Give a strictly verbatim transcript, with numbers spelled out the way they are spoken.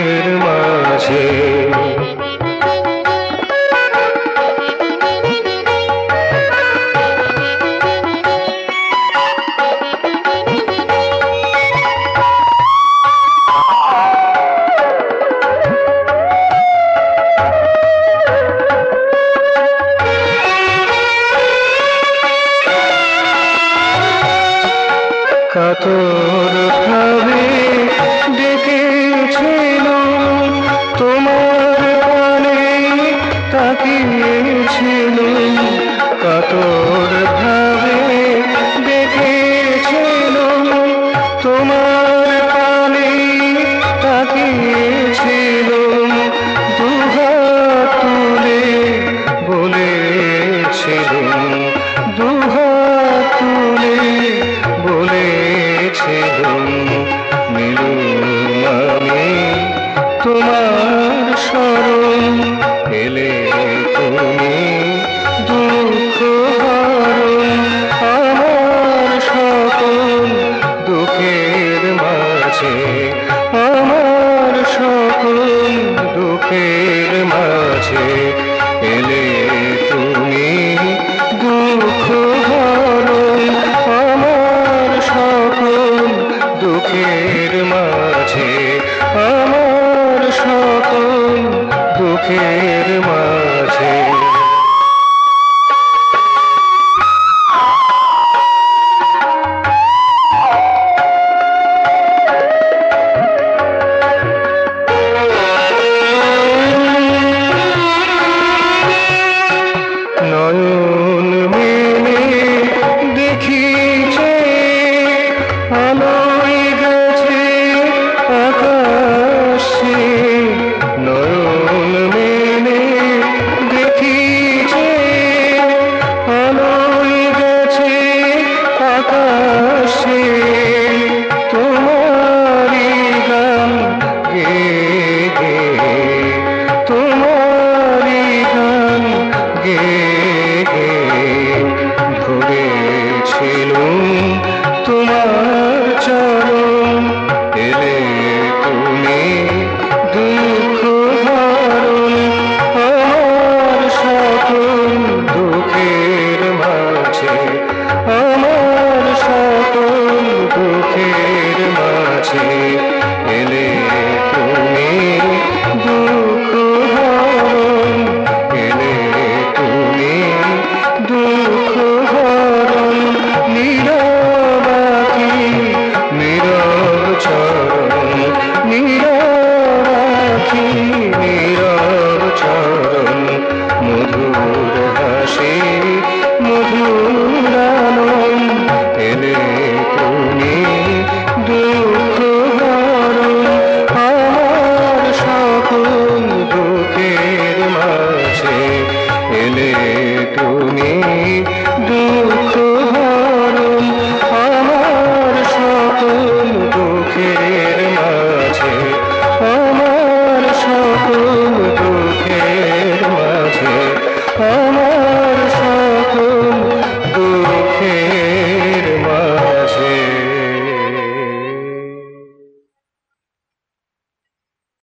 দুঃখের মাঝে। কাতর ভাবে ডেকেছিল তোমার পানে তাকিয়েছিল, কাতর ভাবে ডেকেছিল তোমার পানে তাকিয়েছিল, দুহাত তুলে বলেছিল, দুহাত তুলে বলেছিলাম নীলুমামি তোমার শরণ এলে তুমি দুঃখ হরণ, আমার সকল দুঃখের মাঝে, আমার সকল দুঃখের মাঝে এলে তুমি দুঃখ হরণ, আমার সকল দুঃখের মাঝে, আমার সকল দুঃখের মাঝে। নয়ন মেলে দেখিছে আলোয় গেছে আকাশে, নয়ন মেলে দেখিছে আলোয় গেছে আকাশে, তোমারি গান গে গে, তোমারি গান গে গে ধরেছিলুম তোমার চরণ এলে তুমি দুঃখ হরণ, আমার সকল দুঃখের মাঝে, আমার সকল দুঃখের মাঝে এলে তুমি দুঃখ হরণ, এলে তুমি দুঃখ হরণ, নীরব আঁখি নীরব চরণ, নীরব আঁখি নীরব চরণ, মধুর হাসি মধুর আনন্দ এলে তুমি দুঃখ হরণ, আমার সকল দুঃখের মাঝে এলে তুমি দুঃখ হরণ, আমার সকল দুঃখের মাঝে, আমার সকল দুঃখের মাঝে, আমার